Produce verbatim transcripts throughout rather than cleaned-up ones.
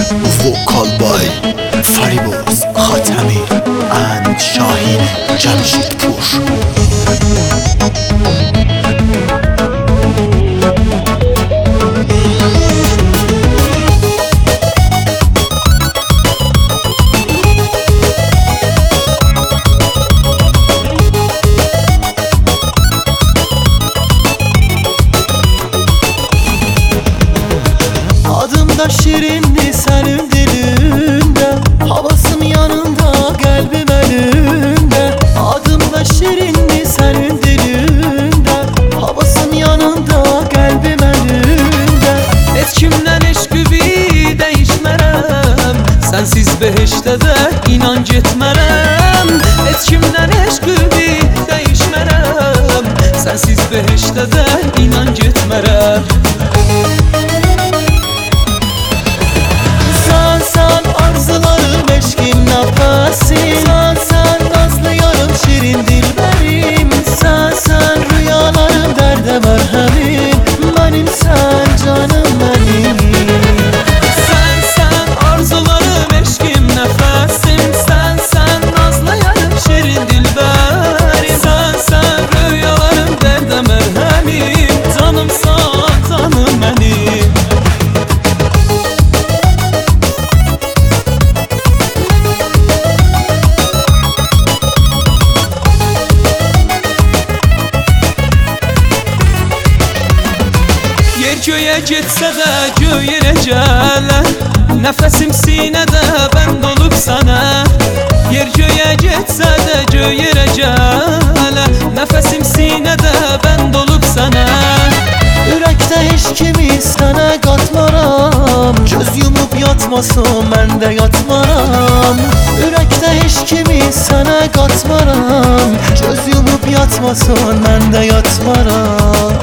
Vocal by Fariboz Khatami and Shaheen Jamshidpur. Adımda şirinli senin dilinde, havasım yanında, kalbim elinde. Adımda şirinli senin dilinde, havasım yanında, kalbim elinde. Heç kimdən heç güvi değişmərəm, sensiz beheşte de inan getmərəm. Heç kimdən heç güvi değişmərəm, sensiz beheşte de inan getmərəm. Sen sen arzularım, eşkim nefesim. Sen sen nazlı yarım, şirin dilberim. Sen sen rüyalarım, derde merhemim. Benim sen canım benim. Sen sen arzularım, eşkim nefesim. Sen sen nazlı yarım, şirin dilberim. Sen sen rüyalarım, derde merhemim. Canımsan canım benim. Yer göğe getsə də göy yerə gələ, nəfəsim sinədə bənd olub sənə. Yer göğe getsə də göy yerə gələ, nəfəsim sinədə bənd olub sənə. Ürəkdə heç kimi sənə qatmaram. Göz yumup yatmasın, mən də yatmaram. Ürəkdə heç kimi sənə qatmaram. Göz yumup yatmasın, mən də yatmaram.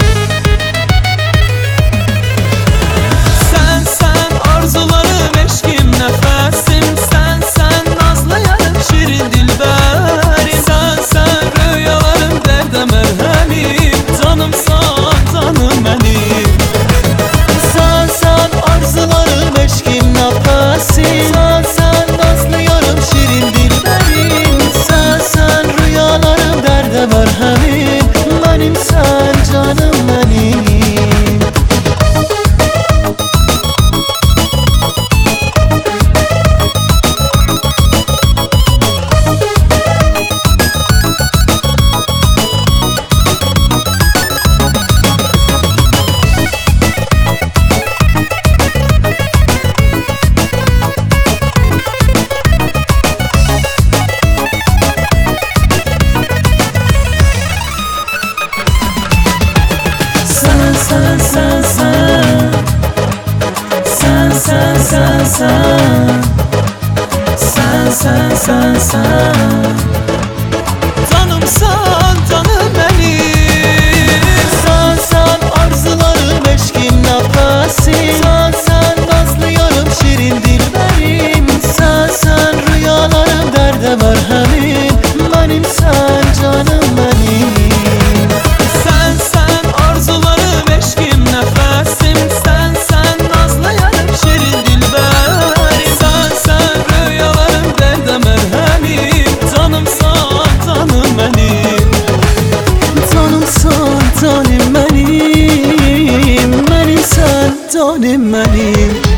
Arzularım, eşkim, nefesim. Sen sen nazlı yarım, şirin dilberim. Sen sen rüyalarım, derde merhemim. Canımsan canım benim. Sen sen arzularım, eşkim nefesim. Sen sen nazlı yarım, şirin dilberim. Sen sen rüyalarım, derde merhemim. Benim sen canım benim. Sen sen sen sen Sen sen sen sen Sen sen sen sen Canımsan canım benim. Sen sen arzularım, eşkim nefesim. Sen sen nazlı yarım, şirin dilberim. Sen sen rüyalarım, derde merhemim. Benim sen canım benim. Sen sen arzularım, eşkim, nefesim. Sen sen nazlı yarım, şirin dilberim. Sen sen rüyalarım, derde merhemim. Canımsan canım benim. Canımsan canım benim. Benim sen canım benim.